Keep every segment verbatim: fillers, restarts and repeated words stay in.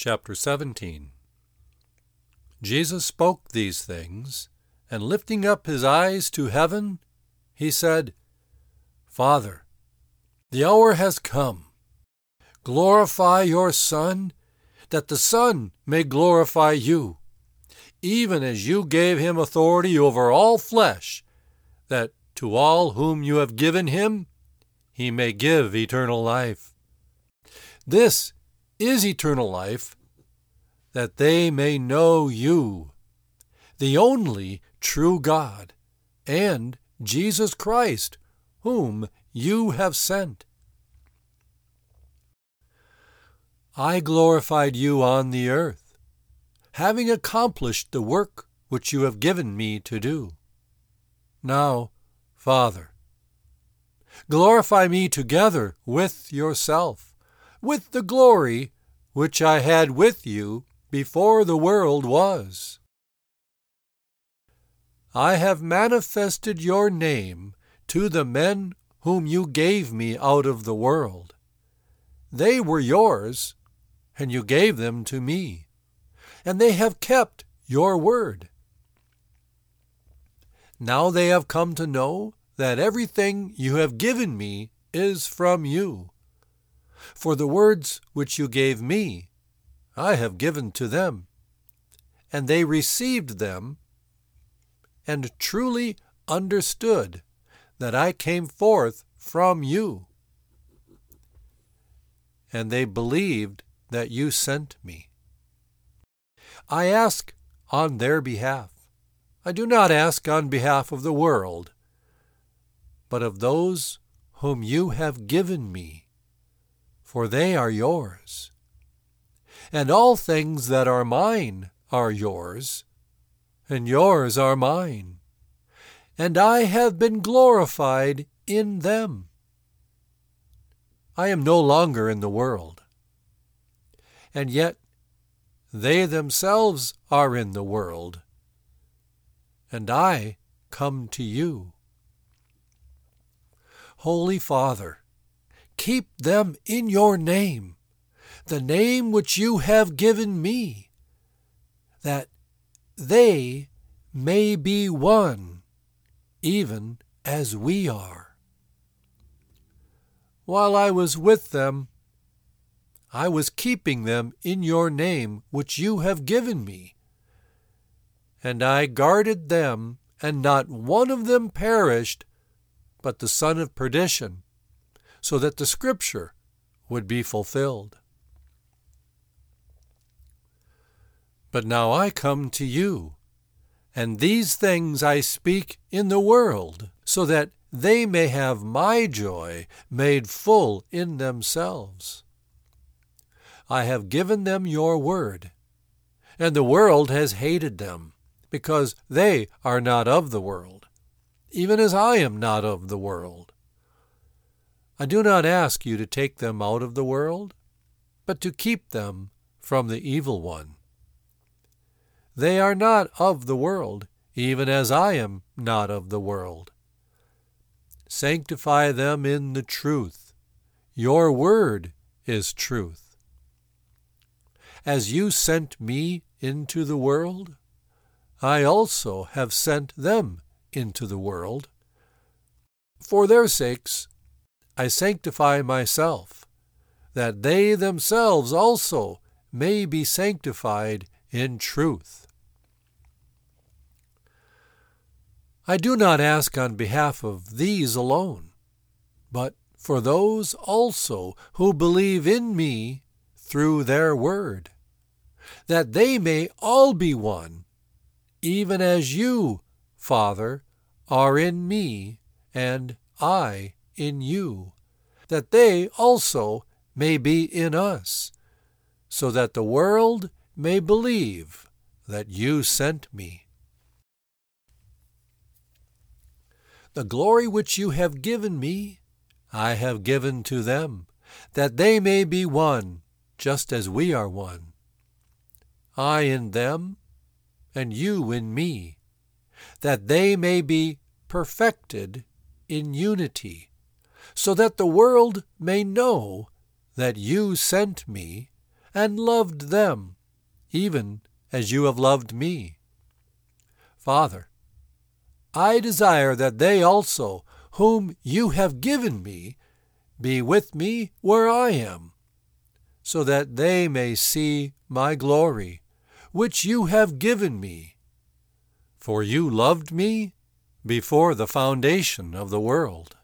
Chapter seventeen. Jesus spoke these things, and lifting up his eyes to heaven, he said, Father, the hour has come. Glorify your Son, that the Son may glorify you, even as you gave him authority over all flesh, that to all whom you have given him, he may give eternal life. This is eternal life, that they may know you, the only true God, and Jesus Christ, whom you have sent. I glorified you on the earth, having accomplished the work which you have given me to do. Now, Father, glorify me together with yourself, with the glory which I had with you before the world was. I have manifested your name to the men whom you gave me out of the world. They were yours, and you gave them to me, and they have kept your word. Now they have come to know that everything you have given me is from you. For the words which you gave me, I have given to them, and they received them, and truly understood that I came forth from you. And they believed that you sent me. I ask on their behalf. I do not ask on behalf of the world, but of those whom you have given me, for they are yours. And all things that are mine are yours, and yours are mine, and I have been glorified in them. I am no longer in the world, and yet they themselves are in the world, and I come to you. Holy Father, keep them in your name, the name which you have given me, that they may be one, even as we are. While I was with them, I was keeping them in your name which you have given me, and I guarded them, and not one of them perished, but the son of perdition, so that the Scripture would be fulfilled. But now I come to you, and these things I speak in the world, so that they may have my joy made full in themselves. I have given them your word, and the world has hated them, because they are not of the world, even as I am not of the world. I do not ask you to take them out of the world, but to keep them from the evil one. They are not of the world, even as I am not of the world. Sanctify them in the truth. Your word is truth. As you sent me into the world, I also have sent them into the world. For their sakes I sanctify myself, that they themselves also may be sanctified in truth. I do not ask on behalf of these alone, but for those also who believe in me through their word, that they may all be one, even as you, Father, are in me, and I in you, that they also may be in us, so that the world may believe that you sent me. The glory which you have given me, I have given to them, that they may be one, just as we are one. I in them, and you in me, that they may be perfected in unity, so that the world may know that you sent me and loved them, even as you have loved me. Father, I desire that they also, whom you have given me, be with me where I am, so that they may see my glory, which you have given me. For you loved me before the foundation of the world.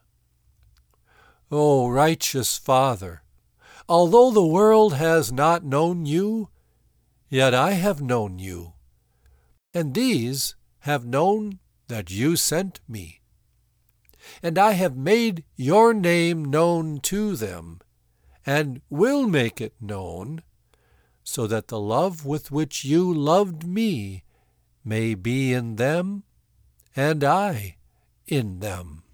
O righteous Father, although the world has not known you, yet I have known you, and these have known that you sent me. And I have made your name known to them, and will make it known, so that the love with which you loved me may be in them, and I in them.